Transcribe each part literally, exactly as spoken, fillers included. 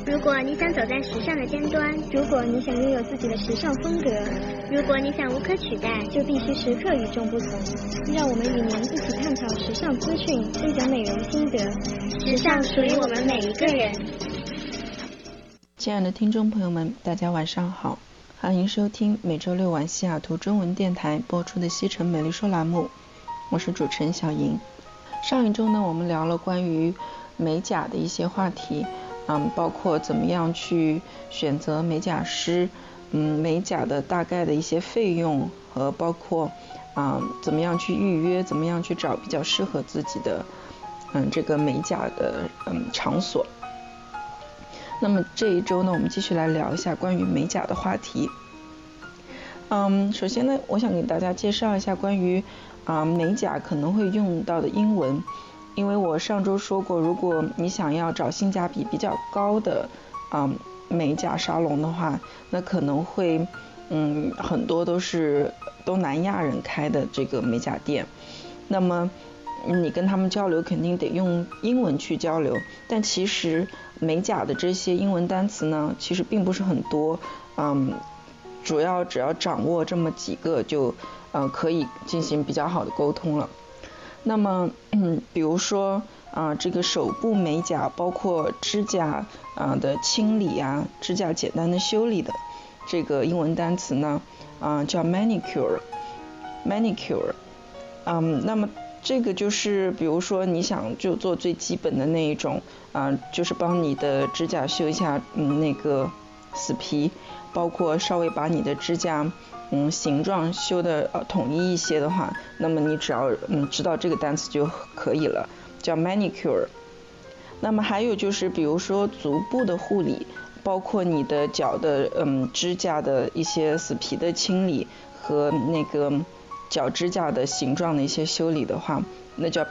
如果你想走在时尚的尖端， 如果你想拥有自己的时尚风格， 如果你想无可取代， 就必须时刻与众不同。让我们与您一起探讨时尚资讯，分享美容心得。 时尚属于我们每一个人。 亲爱的听众朋友们，大家晚上好，欢迎收听每周六晚西雅图中文电台播出的西城美丽说栏目，我是主持人小莹。上一周呢，我们聊了关于美甲的一些话题，嗯，包括怎么样去选择美甲师，嗯，美甲的大概的一些费用，和包括啊、嗯、怎么样去预约，怎么样去找比较适合自己的嗯这个美甲的嗯场所。那么这一周呢，我们继续来聊一下关于美甲的话题。嗯，首先呢，我想给大家介绍一下关于啊、美甲可能会用到的英文。因为我上周说过，如果你想要找性价比比较高的啊、嗯、美甲沙龙的话，那可能会嗯很多都是东南亚人开的这个美甲店，那么你跟他们交流肯定得用英文去交流，但其实美甲的这些英文单词呢，其实并不是很多，嗯，主要只要掌握这么几个就呃可以进行比较好的沟通了。那么，嗯，比如说啊、呃，这个手部美甲，包括指甲啊、呃、的清理啊，指甲简单的修理的，这个英文单词呢，啊、呃、叫 manicure，manicure， 嗯，那么这个就是比如说你想就做最基本的那一种啊、呃，就是帮你的指甲修一下嗯那个死皮，包括稍微把你的指甲嗯，形状修的呃统一一些的话，那么你只要嗯知道这个单词就可以了，叫 manicure。那么还有就是比如说足部的护理，包括你的脚的嗯指甲的一些死皮的清理和那个脚指甲的形状的一些修理的话，那叫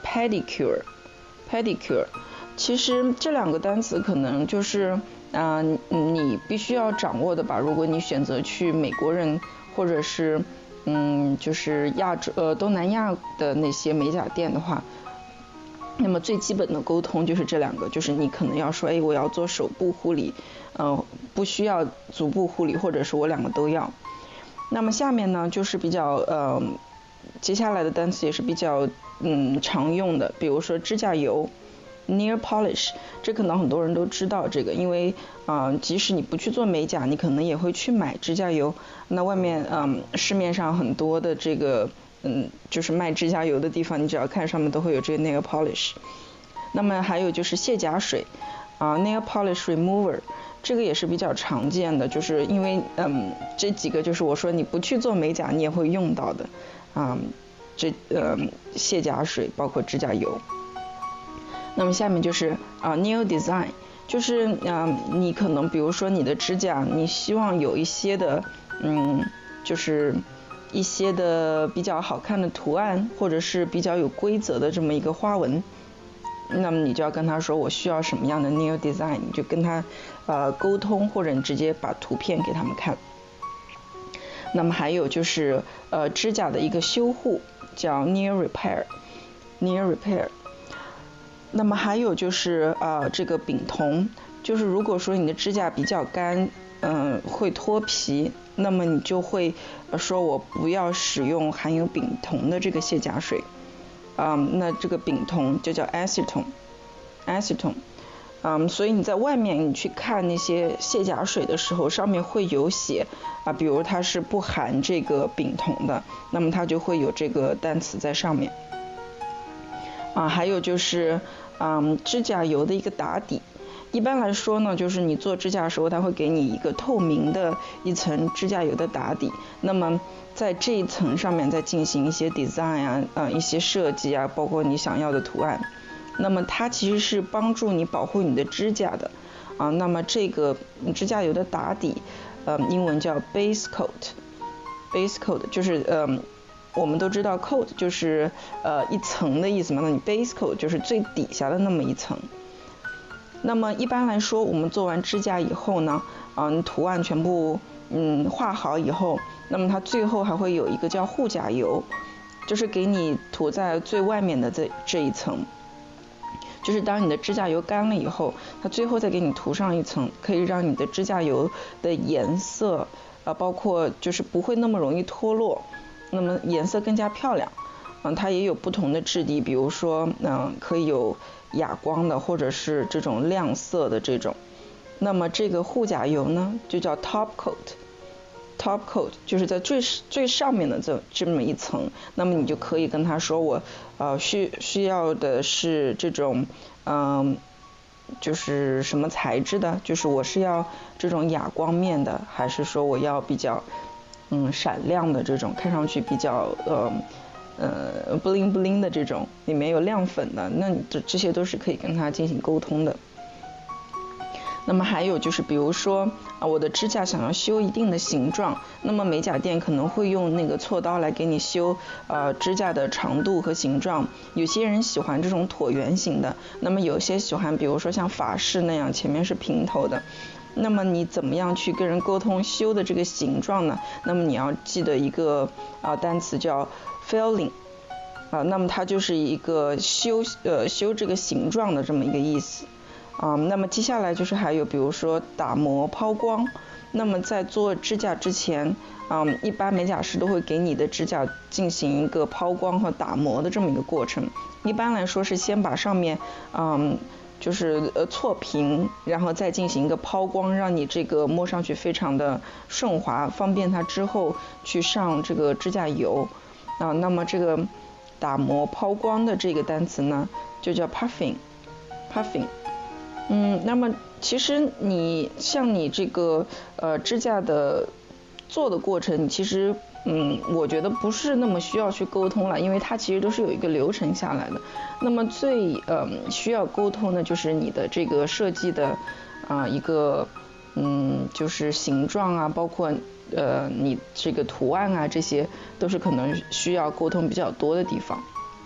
pedicure。pedicure， 其实这两个单词可能就是啊、呃、你必须要掌握的吧，如果你选择去美国人或者是嗯，就是亚洲呃东南亚的那些美甲店的话，那么最基本的沟通就是这两个，就是你可能要说，哎，我要做手部护理，呃，不需要足部护理，或者是我两个都要。那么下面呢，就是比较呃，接下来的单词也是比较嗯常用的，比如说指甲油。Nail polish， 这可能很多人都知道这个，因为啊、呃，即使你不去做美甲，你可能也会去买指甲油。那外面嗯、呃，市面上很多的这个嗯，就是卖指甲油的地方，你只要看上面都会有这个 nail polish。那么还有就是卸甲水啊、呃、，nail polish remover， 这个也是比较常见的，就是因为嗯，这几个就是我说你不去做美甲，你也会用到的啊、呃，这呃卸甲水包括指甲油。那么下面就是啊、呃、nail design， 就是啊、呃、你可能比如说你的指甲，你希望有一些的嗯就是一些的比较好看的图案，或者是比较有规则的这么一个花纹，那么你就要跟他说我需要什么样的 nail design， 你就跟他呃沟通，或者你直接把图片给他们看。那么还有就是呃指甲的一个修护叫 nail repair，nail repair。那么还有就是呃这个丙酮，就是如果说你的指甲比较干，嗯、呃、会脱皮，那么你就会说我不要使用含有丙酮的这个卸甲水，啊、嗯、那这个丙酮就叫 acetone，acetone， 嗯，所以你在外面你去看那些卸甲水的时候，上面会有写啊，比如它是不含这个丙酮的，那么它就会有这个单词在上面。啊，还有就是，嗯，指甲油的一个打底。一般来说呢，就是你做指甲的时候，它会给你一个透明的一层指甲油的打底。那么在这一层上面再进行一些 design 啊，呃，一些设计啊，包括你想要的图案。那么它其实是帮助你保护你的指甲的。啊，那么这个指甲油的打底，呃，英文叫 base coat。base coat 就是嗯。我们都知道 coat 就是呃一层的意思嘛，那你 base coat 就是最底下的那么一层。那么一般来说，我们做完指甲以后呢，嗯，图案全部嗯画好以后，那么它最后还会有一个叫护甲油，就是给你涂在最外面的这这一层。 就是当你的指甲油干了以后，它最后再给你涂上一层，可以让你的指甲油的颜色啊，包括就是不会那么容易脱落，那么颜色更加漂亮。嗯，它也有不同的质地，比如说嗯，可以有哑光的，或者是这种亮色的这种。那么这个护甲油呢，就叫 top coat。top coat 就是在最最上面的这这么一层，那么你就可以跟他说我呃需需要的是这种嗯、呃、就是什么材质的，就是我是要这种哑光面的，还是说我要比较嗯闪亮的这种，看上去比较呃呃 bling bling 的这种，里面有亮粉的，那这这些都是可以跟他进行沟通的。那么还有就是，比如说啊，我的指甲想要修一定的形状，那么美甲店可能会用那个锉刀来给你修呃指甲的长度和形状。有些人喜欢这种椭圆形的，那么有些喜欢，比如说像法式那样前面是平头的。那么你怎么样去跟人沟通修的这个形状呢？那么你要记得一个啊单词叫 filling 啊，那么它就是一个修呃修这个形状的这么一个意思。啊、嗯，那么接下来就是还有比如说打磨抛光，那么在做指甲之前，嗯，一般美甲师都会给你的指甲进行一个抛光和打磨的这么一个过程。一般来说是先把上面，嗯，就是呃搓平，然后再进行一个抛光，让你这个摸上去非常的顺滑，方便它之后去上这个指甲油。啊，那么这个打磨抛光的这个单词呢，就叫 puffing，puffing。嗯，那么其实你像你这个呃指甲的做的过程，其实嗯我觉得不是那么需要去沟通了，因为它其实都是有一个流程下来的。那么最呃需要沟通的就是你的这个设计的啊、呃、一个嗯就是形状啊，包括呃你这个图案啊，这些都是可能需要沟通比较多的地方。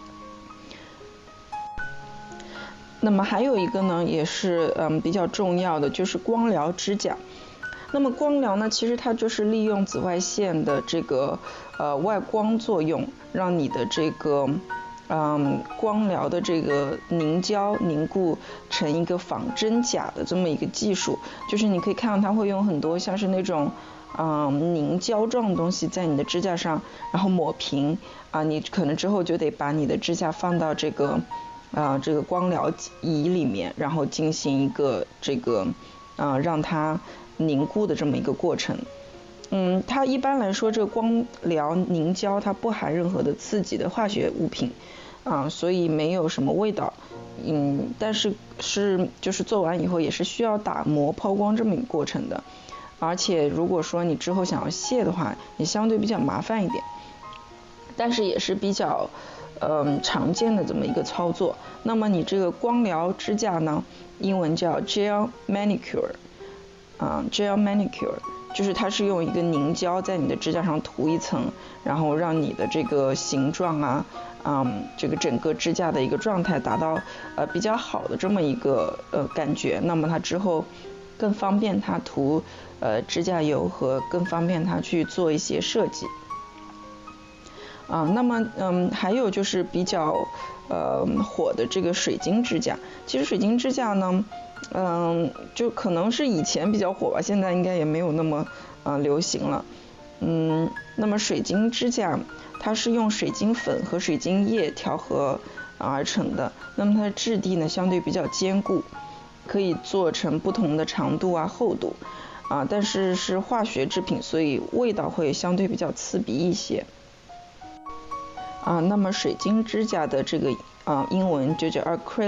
那么还有一个呢，也是嗯比较重要的，就是光疗指甲。那么光疗呢，其实它就是利用紫外线的这个呃外光作用，让你的这个嗯光疗的这个凝胶凝固成一个仿真假的这么一个技术。就是你可以看到它会用很多像是那种嗯凝胶状的东西在你的指甲上，然后抹平啊，你可能之后就得把你的指甲放到这个啊、呃，这个光疗仪里面，然后进行一个这个啊、呃、让它凝固的这么一个过程。嗯，它一般来说，这个光疗凝胶它不含任何的刺激的化学物品啊、呃，所以没有什么味道。嗯，但是是就是做完以后也是需要打磨抛光这么一个过程的。而且如果说你之后想要卸的话，也相对比较麻烦一点，但是也是比较嗯，常见的这么一个操作。那么你这个光疗指甲呢，英文叫 gel manicure， 啊 gel manicure 就是它是用一个凝胶在你的指甲上涂一层，然后让你的这个形状啊，嗯，这个整个指甲的一个状态达到呃比较好的这么一个呃感觉。那么它之后更方便它涂呃指甲油和更方便它去做一些设计。啊，那么嗯，还有就是比较呃火的这个水晶指甲。其实水晶指甲呢，嗯，就可能是以前比较火吧，现在应该也没有那么呃流行了。嗯，那么水晶指甲它是用水晶粉和水晶液调和而成的，那么它的质地呢相对比较坚固，可以做成不同的长度啊、厚度啊，但是是化学制品，所以味道会相对比较刺鼻一些。啊，那么水晶指甲的这个啊英文就叫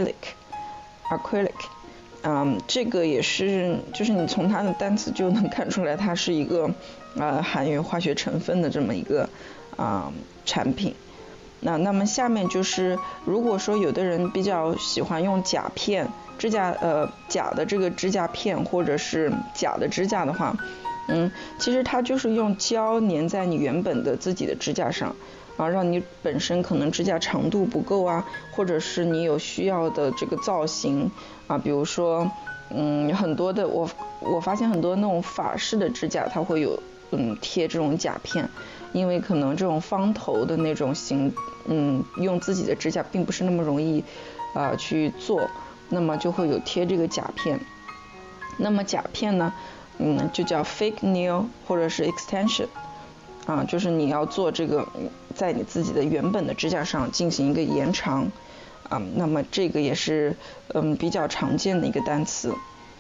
acrylic，acrylic， 嗯，这个也是，就是你从它的单词就能看出来，它是一个呃含有化学成分的这么一个啊产品。那那么下面就是，如果说有的人比较喜欢用甲片指甲呃假的这个指甲片或者是假的指甲的话，嗯，其实它就是用胶粘在你原本的自己的指甲上。啊，让你本身可能指甲长度不够啊，或者是你有需要的这个造型啊，比如说，嗯，很多的我我发现很多那种法式的指甲，它会有嗯贴这种甲片因为可能这种方头的那种形，嗯，用自己的指甲并不是那么容易，呃，去做，那么就会有贴这个甲片。那么甲片呢，嗯，就叫 fake nail 或者是 extension， 啊，就是你要做这个，在你自己的原本的指甲上进行一个延长，啊，那么这个也是嗯比较常见的一个单词。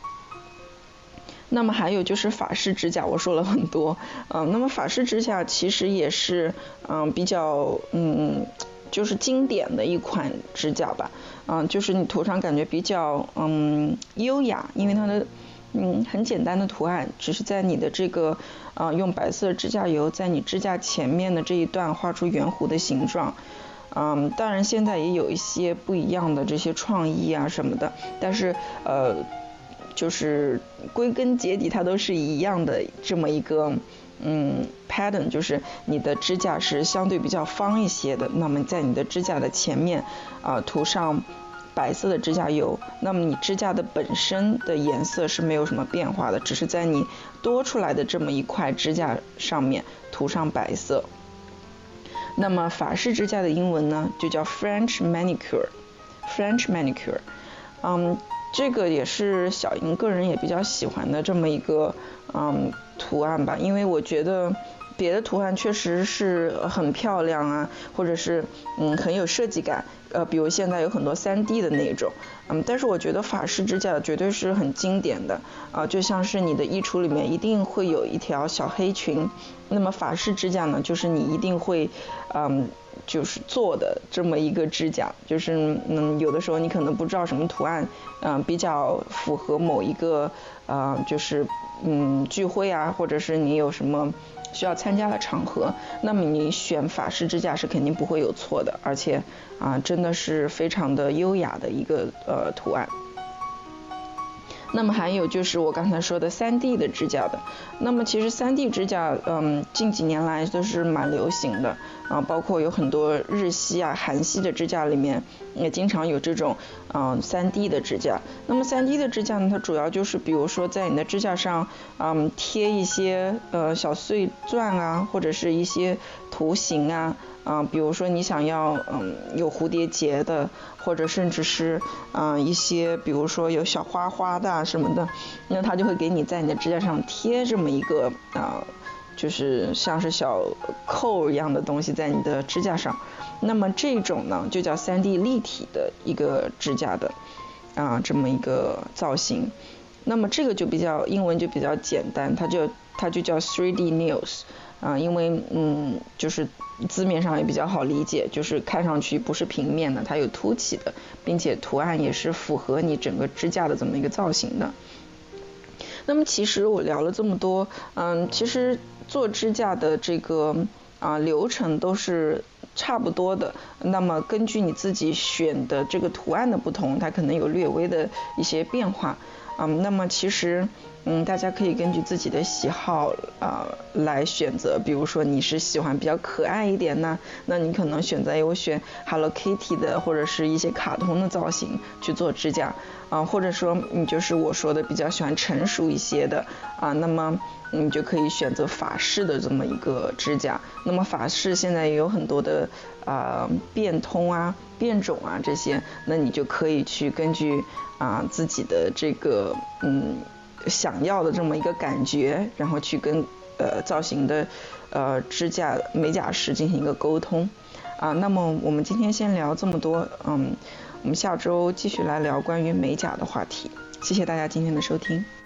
那么还有就是法式指甲，我说了很多，嗯，那么法式指甲其实也是嗯比较嗯就是经典的一款指甲吧，嗯，就是你涂上感觉比较嗯优雅，因为它的嗯很简单的图案，只是在你的这个啊、呃、用白色指甲油在你指甲前面的这一段画出圆弧的形状。嗯，当然现在也有一些不一样的这些创意啊什么的，但是呃就是归根结底它都是一样的这么一个嗯 pattern， 就是你的指甲是相对比较方一些的，那么在你的指甲的前面啊、呃、涂上白色的指甲油，那么你指甲的本身的颜色是没有什么变化的，只是在你多出来的这么一块指甲上面涂上白色。那么法式指甲的英文呢就叫 French manicure French manicure， 嗯，这个也是小莹个人也比较喜欢的这么一个嗯图案吧，因为我觉得别的图案确实是很漂亮啊，或者是嗯很有设计感，呃，比如现在有很多 三 D 的那种，嗯，但是我觉得法式指甲绝对是很经典的啊、呃，就像是你的衣橱里面一定会有一条小黑裙，那么法式指甲呢，就是你一定会嗯就是做的这么一个指甲，就是嗯有的时候你可能不知道什么图案嗯、呃、比较符合某一个呃就是嗯聚会啊，或者是你有什么需要参加的场合，那么你选法式指甲是肯定不会有错的，而且啊、呃、真的是非常的优雅的一个呃图案。那么还有就是我刚才说的 三 D 的指甲的，那么其实 三 D 指甲嗯近几年来都是蛮流行的啊，包括有很多日系啊韩系的指甲里面也经常有这种嗯 三 D 的指甲。那么 三 D 的指甲呢，它主要就是比如说在你的指甲上嗯贴一些呃小碎钻啊，或者是一些图形啊啊、呃，比如说你想要嗯有蝴蝶结的，或者甚至是嗯、呃、一些比如说有小花花的啊什么的，那它就会给你在你的指甲上贴这么一个啊、呃，就是像是小扣一样的东西在你的指甲上。那么这种呢就叫 三 D 立体的一个指甲的啊、呃、这么一个造型。那么这个就比较英文就比较简单，它就它就叫 三 D nails。啊、呃，因为嗯，就是字面上也比较好理解，就是看上去不是平面的，它有凸起的，并且图案也是符合你整个指甲的这么一个造型的。那么其实我聊了这么多，嗯，其实做指甲的这个啊、呃、流程都是差不多的。那么根据你自己选的这个图案的不同，它可能有略微的一些变化。嗯，那么其实嗯，大家可以根据自己的喜好啊、呃、来选择，比如说你是喜欢比较可爱一点呢，那你可能选择有选 Hello Kitty 的或者是一些卡通的造型去做指甲啊、呃，或者说你就是我说的比较喜欢成熟一些的啊、呃，那么你就可以选择法式的这么一个指甲。那么法式现在也有很多的啊、呃、变通啊、变种啊这些，那你就可以去根据啊、呃、自己的这个嗯想要的这么一个感觉，然后去跟呃造型的呃指甲美甲师进行一个沟通啊。那么我们今天先聊这么多，嗯，我们下周继续来聊关于美甲的话题。谢谢大家今天的收听。